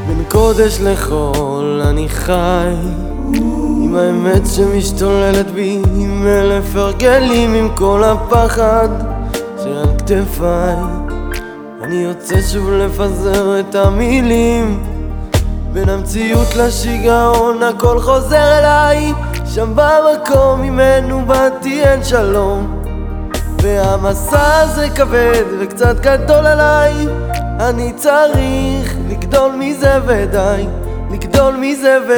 בין קודש לחול אני חי, עם האמת שמשתוללת בי, עם אלף הרגלים, עם כל הפחד שעל כתפיי. אני יוצא שוב לפזר את המילים, בין המציאות לשיגעון הכל חוזר אליי. שם במקום ממנו באתי אין שלום, והמסע הזה כבד וקצת גדול עליי. אני צריך לגדול מזה ודי, לגדול מזה ודי.